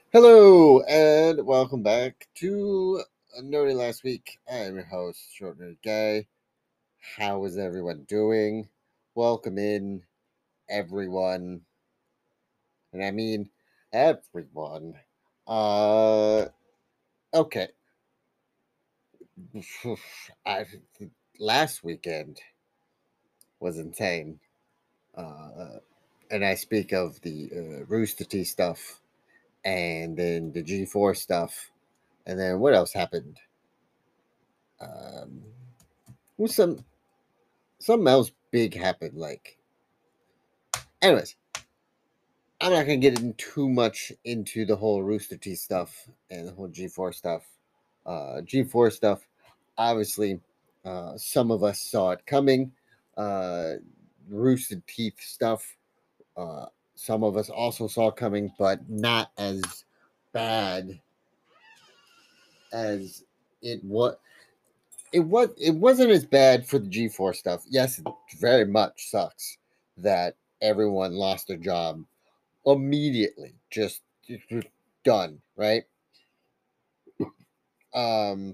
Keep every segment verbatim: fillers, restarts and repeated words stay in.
Hello and welcome back to Nerdy Last Week. I am your host, Short Nerd Guy. How is everyone doing? Welcome in, everyone, and I mean everyone. Uh, okay. I Last weekend was insane. Uh, and I speak of the uh, Rooster Teeth stuff, and then the G four stuff, and then what else happened? Um, was some something else big happened. Like, anyways, I'm not gonna get in too much into the whole Rooster Teeth stuff and the whole G four stuff. Uh, G four stuff, obviously, uh, some of us saw it coming. Uh, Rooster Teeth stuff, uh, some of us also saw coming, but not as bad as it was. It was. It wasn't as bad for the G four stuff. Yes, it very much sucks that everyone lost their job immediately, just done, right? Um,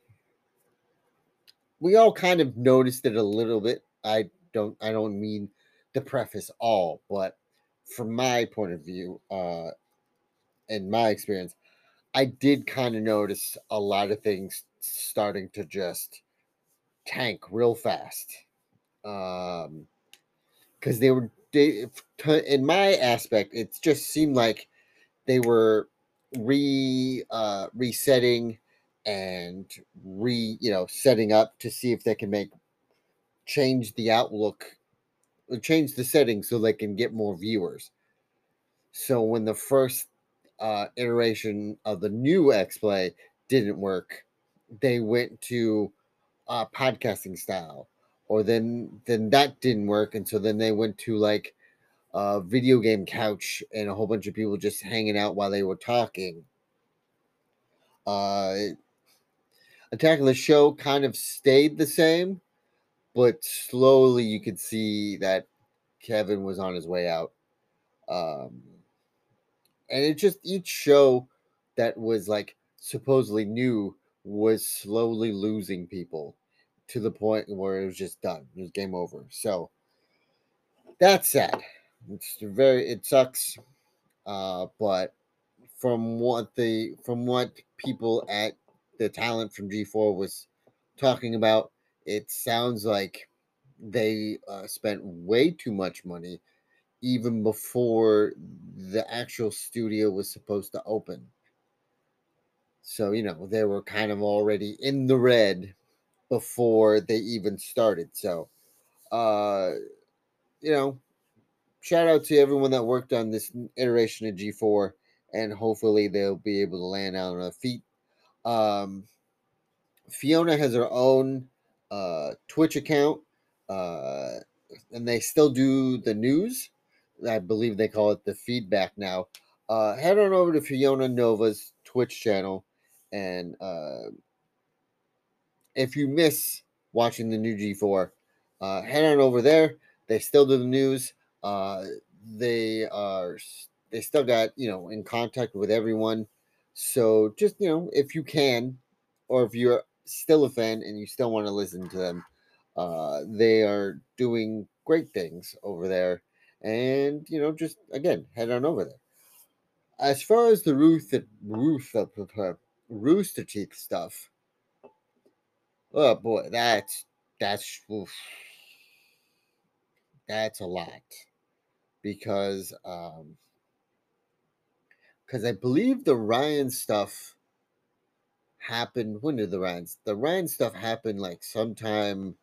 we all kind of noticed it a little bit. I don't, I don't mean to preface all, but from my point of view, uh, and my experience, I did kind of notice a lot of things starting to just tank real fast. Um, because they were, they, in my aspect, it just seemed like they were re uh, resetting and re you know setting up to see if they can make change the outlook or change the settings so they can get more viewers. So when the first uh, iteration of the new X Play didn't work, they went to uh, podcasting style, or then then that didn't work, and so then they went to like a video game couch and a whole bunch of people just hanging out while they were talking. Uh, Attack of the Show kind of stayed the same, but slowly you could see that Kevin was on his way out. Um, and it just each show that was like supposedly new was slowly losing people to the point where it was just done. It was game over. So that's sad. It's very it sucks. Uh, but from what the from what people at the talent from G four was talking about, it sounds like they uh, spent way too much money even before the actual studio was supposed to open. So, you know, they were kind of already in the red before they even started. So, uh, you know, shout out to everyone that worked on this iteration of G four, and hopefully they'll be able to land on their feet. Um, Fiona has her own uh, Twitch account, uh, and they still do the news. I believe they call it the feedback now. Uh, head on over to Fiona Nova's Twitch channel, and uh, if you miss watching the new G four, uh, head on over there. They still do the news. Uh, they are they still got you know in contact with everyone. So just you know if you can, or if you're still a fan and you still want to listen to them, uh, they are doing great things over there. And you know just again head on over there. As far as the Ruth Ruth Rooster Teeth stuff, oh boy, that's that's oof, that's a lot because um because I believe the Ryan stuff happened. When did the Ryan the Ryan stuff happen? Like sometime,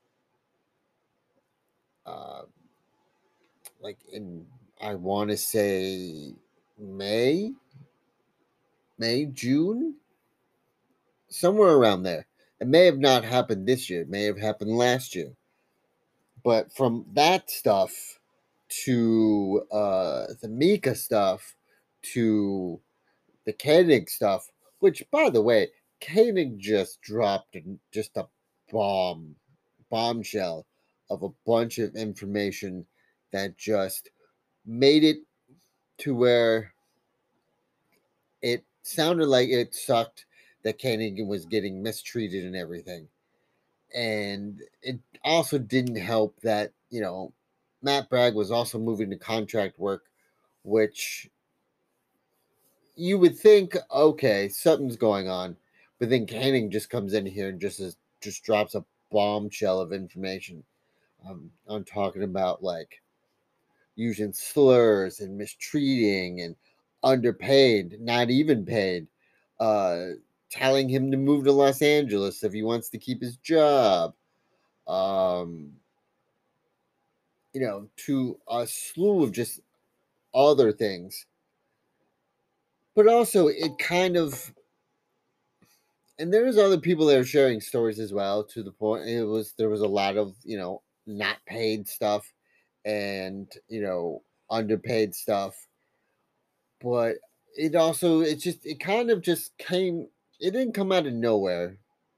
uh, like in I want to say May, May June, somewhere around there. It may have not happened this year. It may have happened last year. But from that stuff to uh, the Mika stuff to the Koenig stuff, which, by the way, Koenig just dropped just a bomb, bombshell of a bunch of information that just made it to where it sounded like it sucked that Kenny was getting mistreated and everything. And it also didn't help that, you know, Matt Bragg was also moving to contract work, which you would think, okay, something's going on. But then Canning just comes in here and just is, just drops a bombshell of information. Um, I'm talking about like using slurs and mistreating and underpaid, not even paid, uh, telling him to move to Los Angeles if he wants to keep his job. Um, you know, to a slew of just other things. But also, it kind of, and there's other people that are sharing stories as well. To the point, it was there was a lot of you know not paid stuff, and you know underpaid stuff. But it also, it just, it kind of just came. It didn't come out of nowhere.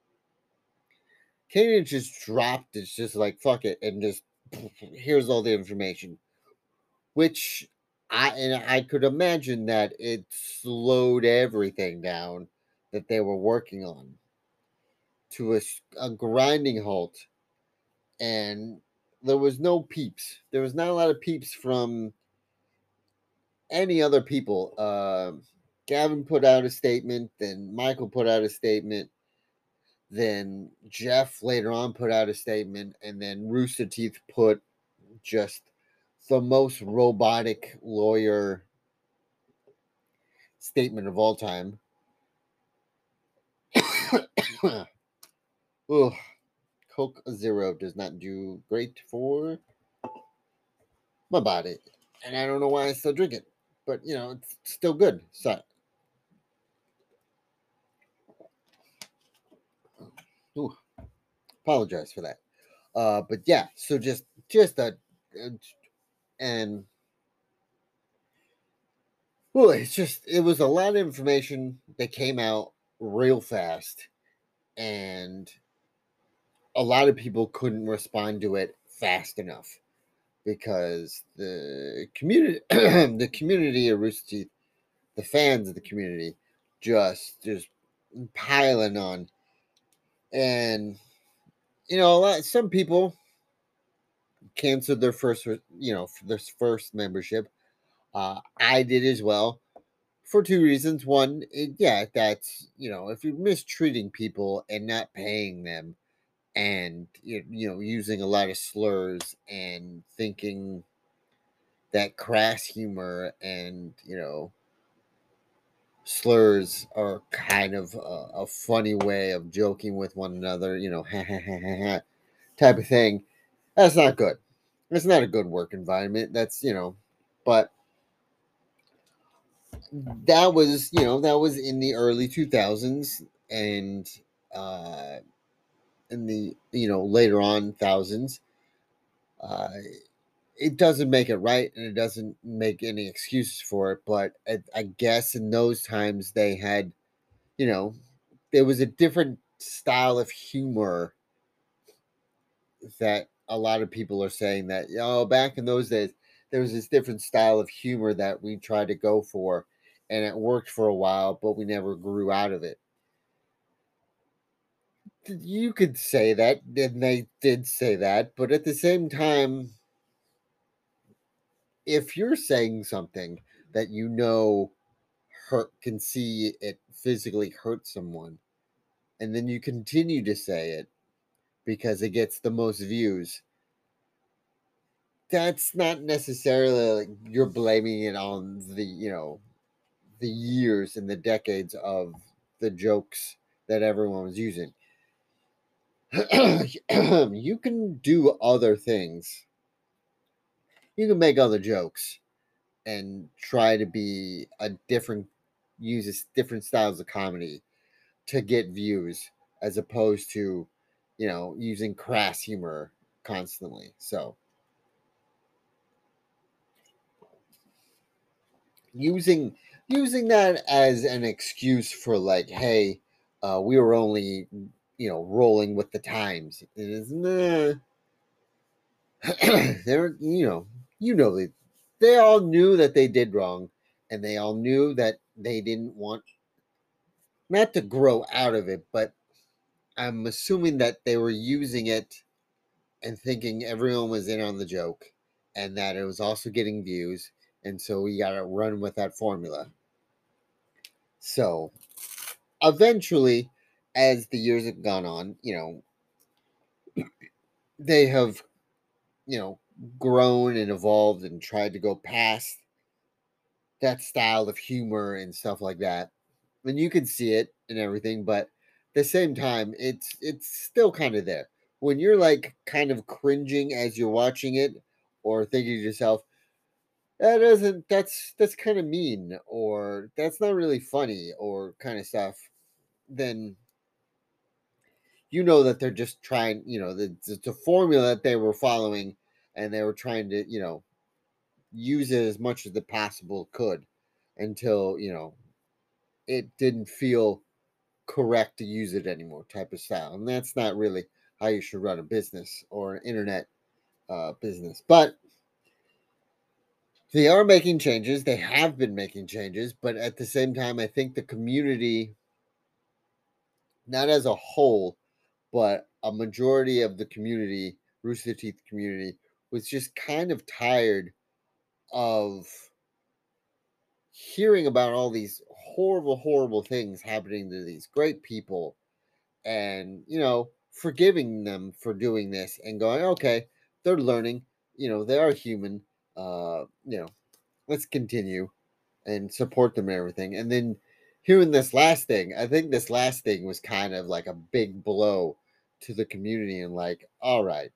Kanan just dropped. It's just like fuck it, and just here's all the information. Which I and I could imagine that it slowed everything down that they were working on to a, s- a grinding halt, and there was no peeps. There was not a lot of peeps from any other people. Um Gavin put out a statement, then Michael put out a statement, then Jeff later on put out a statement, and then Rooster Teeth put just the most robotic lawyer statement of all time. Ugh, Coke Zero does not do great for my body, and I don't know why I still drink it, but you know it's still good. So, ooh, apologize for that. Uh, but yeah, so just just a, a and well, it's just it was a lot of information that came out real fast, and a lot of people couldn't respond to it fast enough because the community, the community of Rooster Teeth, the fans of the community, just just piling on, and you know, a lot, some people canceled their first, you know, their first membership. Uh, I did as well for two reasons. One, it, yeah, that's you know, if you're mistreating people and not paying them, and you you know, using a lot of slurs and thinking that crass humor and you know slurs are kind of a, a funny way of joking with one another, you know, ha ha ha ha ha type of thing. That's not good. It's not a good work environment. That's, you know, but that was, you know, that was in the early two thousands and uh in the, you know, later on thousands. Uh it doesn't make it right and it doesn't make any excuses for it, but I, I guess in those times they had, you know, there was a different style of humor that a lot of people are saying that, oh, back in those days, there was this different style of humor that we tried to go for, and it worked for a while, but we never grew out of it. You could say that, and they did say that, but at the same time, if you're saying something that you know hurt, can see it physically hurt someone, and then you continue to say it because it gets the most views, that's not necessarily like you're blaming it on the you know the years and the decades of the jokes that everyone was using. You can do other things. You can make other jokes and try to be a different, uses different styles of comedy to get views as opposed to, you know, using crass humor constantly. So using using that as an excuse for like, hey, uh, we were only you know rolling with the times. It is nah. They're you know you know they they all knew that they did wrong, and they all knew that they didn't want not to grow out of it, but I'm assuming that they were using it and thinking everyone was in on the joke and that it was also getting views. And so we got to run with that formula. So eventually, as the years have gone on, you know, they have, you know, grown and evolved and tried to go past that style of humor and stuff like that. And you can see it and everything, but at the same time, it's it's still kind of there. When you're like kind of cringing as you're watching it, or thinking to yourself, that doesn't that's that's kind of mean, or that's not really funny, or kind of stuff, then you know that they're just trying, you know, the, it's a formula that they were following, and they were trying to, you know, use it as much as the possible could until, you know, it didn't feel correct to use it anymore type of style. And that's not really how you should run a business or an internet uh, business. But they are making changes. They have been making changes. But at the same time, I think the community, not as a whole, but a majority of the community, Rooster Teeth community, was just kind of tired of hearing about all these horrible, horrible things happening to these great people, and, you know, forgiving them for doing this and going, okay, they're learning, you know, they are human, uh, you know, let's continue and support them and everything. And then hearing this last thing, I think this last thing was kind of like a big blow to the community, and like, all right,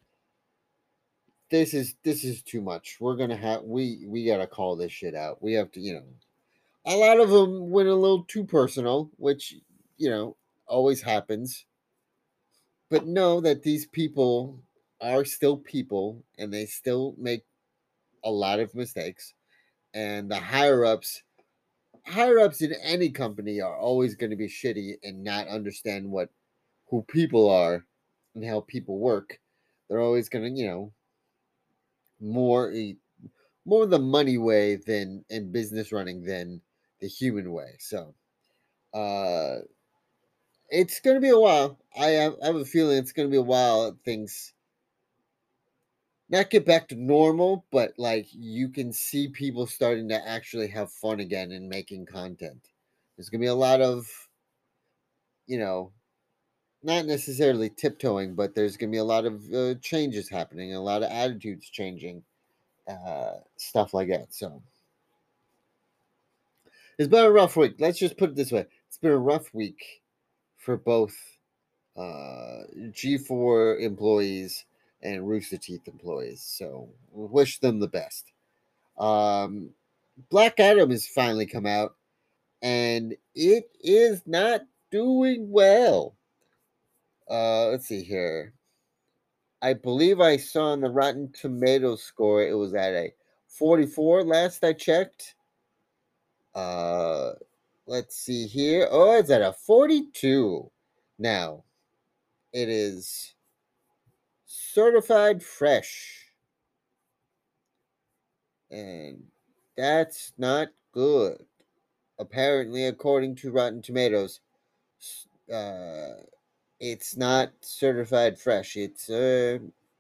this is this is too much. We're gonna have we we gotta call this shit out. We have to, you know. A lot of them went a little too personal, which, you know, always happens. But know that these people are still people, and they still make a lot of mistakes. And the higher ups, higher ups in any company are always going to be shitty and not understand what who people are and how people work. They're always going to, you know, more e, more the money way than in business running than the human way. So, uh it's going to be a while. I have, I have a feeling it's going to be a while. Things not get back to normal, but like you can see people starting to actually have fun again and making content. There's going to be a lot of, you know, not necessarily tiptoeing, but there's going to be a lot of uh, changes happening, a lot of attitudes changing, uh, stuff like that. So it's been a rough week. Let's just put it this way: it's been a rough week for both uh, G four employees and Rooster Teeth employees. So we wish them the best. Um, Black Adam has finally come out, and it is not doing well. Uh, let's see here. I believe I saw on the Rotten Tomatoes score it was at a forty-four last I checked. Uh, let's see here. Oh, it's at a forty-two now. It is certified fresh, and that's not good. Apparently, according to Rotten Tomatoes, uh, it's not certified fresh. It's uh,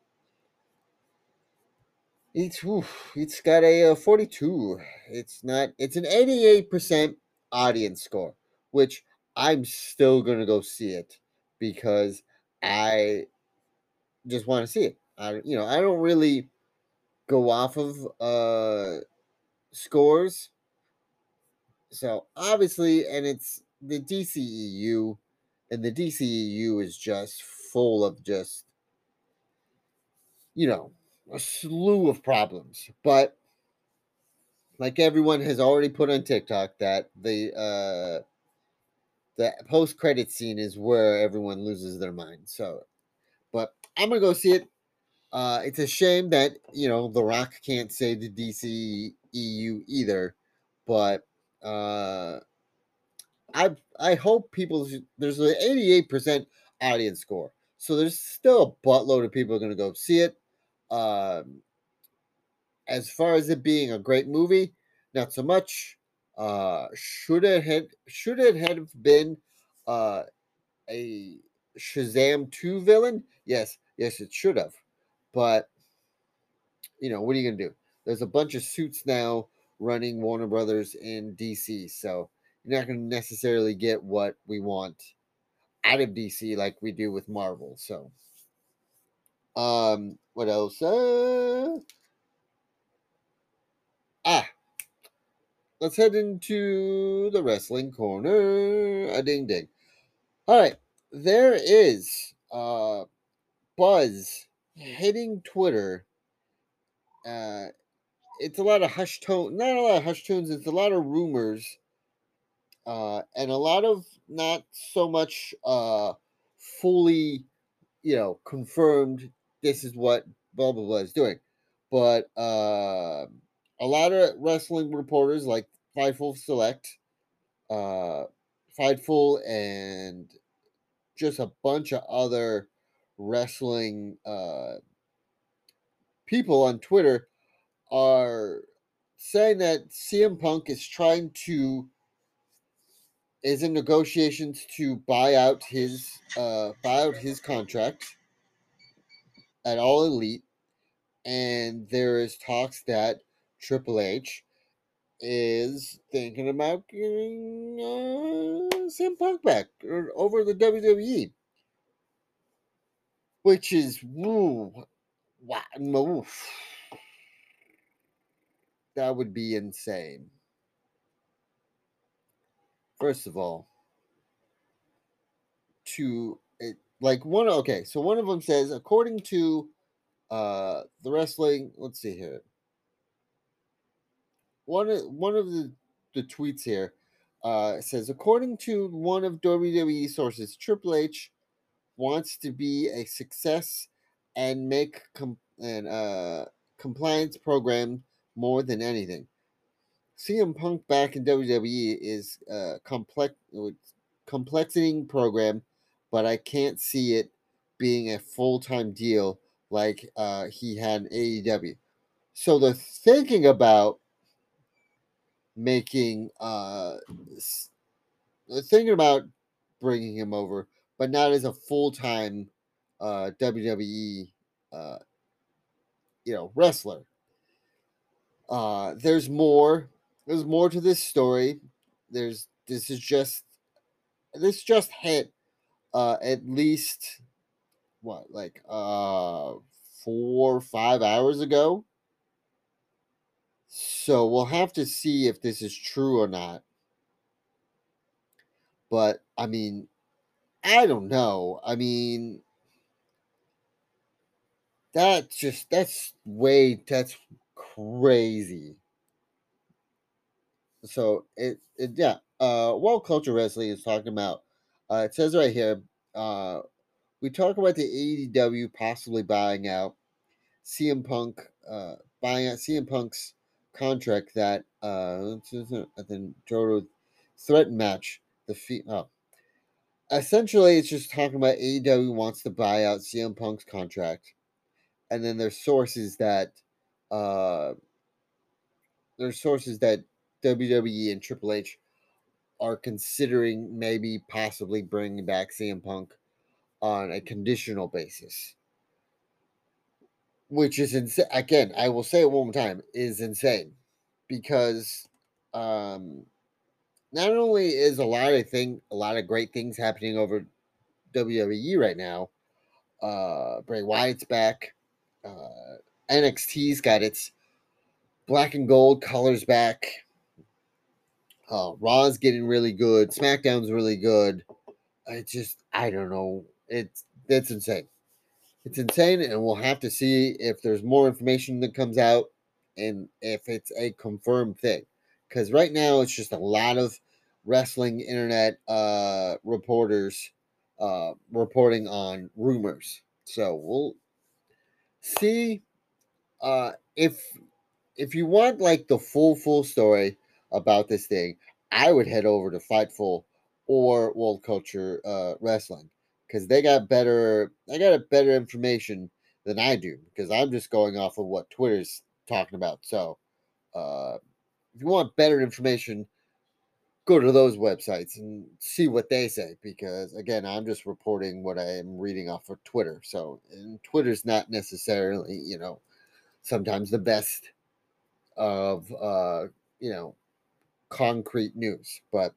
it's oof, it's got a, uh forty-two. It's not. It's an eighty-eight percent audience score, which I'm still gonna go see it because I just want to see it. I you know I don't really go off of uh scores. So obviously, and it's the D C E U, and the D C E U is just full of just, you know, a slew of problems. But like everyone has already put on TikTok, that the uh the post credit scene is where everyone loses their mind. So, but I'm gonna go see it. Uh, it's a shame that, you know, The Rock can't save the D C E U either, but uh I I hope people there's an eighty-eight percent audience score. So there's still a buttload of people are going to go see it. Um, as far as it being a great movie, not so much. Uh, should it had should it have been uh, a Shazam two villain? Yes, yes, it should have. But you know, what are you gonna do? There's a bunch of suits now running Warner Brothers in D C, so you're not gonna necessarily get what we want out of D C like we do with Marvel. So, um, what else? Uh, ah, let's head into the wrestling corner. A ding ding. All right, there is uh buzz hitting Twitter. Uh, it's a lot of hush tone, not a lot of hush tones. It's a lot of rumors, uh, and a lot of not so much uh fully, you know, confirmed. This is what blah blah blah is doing, but uh, a lot of wrestling reporters like Fightful Select, uh, Fightful, and just a bunch of other wrestling uh, people on Twitter are saying that C M Punk is trying to is in negotiations to buy out his uh buy out his contract at All Elite, and there is talks that Triple H is thinking about getting uh, C M Punk back or over the W W E, which is woo, wow, oof, that would be insane. First of all, to it, like one okay, so one of them says according to uh the wrestling. Let's see here. One of one of the the tweets here uh says according to one of W W E sources, Triple H wants to be a success and make com- an uh compliance program more than anything. C M Punk back in W W E is a complex complexing program, but I can't see it being a full time deal like uh, he had in A E W. So they're thinking about making uh, s- they're thinking about bringing him over, but not as a full time uh, W W E uh, you know wrestler. Uh, there's more. There's more to this story. There's this is just this just hit uh at least what like uh four or five hours ago. So we'll have to see if this is true or not. But I mean, I don't know. I mean, that just that's way that's crazy. So it, it yeah. Uh, World Culture Wrestling is talking about. Uh, it says right here. Uh, we talk about the A E W possibly buying out C M Punk, uh, buying out C M Punk's contract that uh, the Joro threatened match. The fee, oh, essentially, it's just talking about A E W wants to buy out C M Punk's contract, and then there's sources that, uh, there's sources that W W E and Triple H are considering maybe possibly bringing back C M Punk on a conditional basis, which is insane. Again, I will say it one more time, is insane because um, not only is a lot of thing, a lot of great things happening over W W E right now. Uh, Bray Wyatt's back. Uh, N X T's got its black and gold colors back. Uh, Raw's getting really good. SmackDown's really good. It's just I don't know. It's that's insane. It's insane, and we'll have to see if there's more information that comes out and if it's a confirmed thing. Because right now, it's just a lot of wrestling internet uh, reporters uh, reporting on rumors. So we'll see uh, if if you want like the full full story about this thing. I would head over to Fightful or World Culture uh, Wrestling because they got better. They got a better information than I do because I'm just going off of what Twitter's talking about. So uh, if you want better information, go to those websites and see what they say, because again, I'm just reporting what I am reading off of Twitter. So, and Twitter's not necessarily, you know, sometimes the best of uh, you know, concrete news, but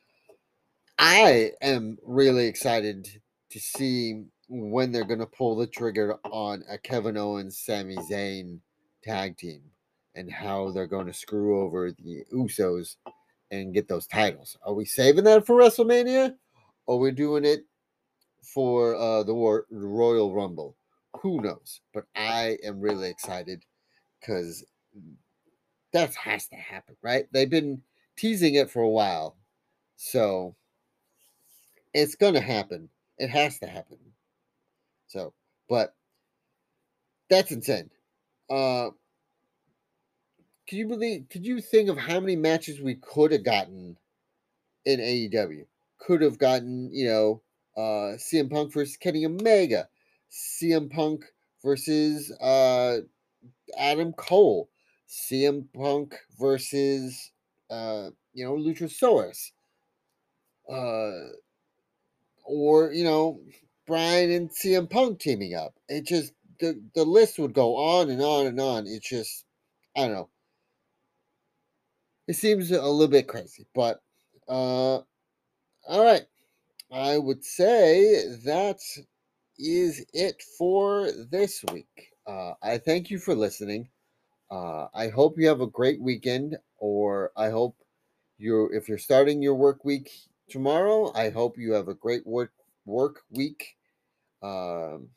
I am really excited to see when they're going to pull the trigger on a Kevin Owens Sami Zayn tag team and how they're going to screw over the Usos and get those titles. Are we saving that for WrestleMania? Or are we doing it for uh, the War- Royal Rumble? Who knows? But I am really excited because that has to happen, right? They've been teasing it for a while. So it's going to happen. It has to happen. So, but that's insane. Uh, can you believe? Could you think of how many matches we could have gotten in A E W? Could have gotten, you know, uh, C M Punk versus Kenny Omega, C M Punk versus uh, Adam Cole, C M Punk versus uh, you know, Luchasaurus, uh, or you know, Brian and C M Punk teaming up. It just the the list would go on and on and on. It's just I don't know. It seems a little bit crazy, but uh, all right. I would say that is it for this week. Uh, I thank you for listening. Uh, I hope you have a great weekend, or I hope you're if you're starting your work week tomorrow. I hope you have a great work work week. Um,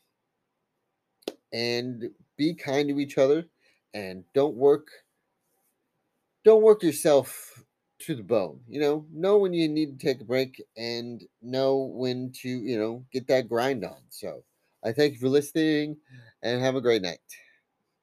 and be kind to each other, and don't work don't work yourself to the bone. You know, know when you need to take a break and know when to, you know, get that grind on. So I thank you for listening and have a great night.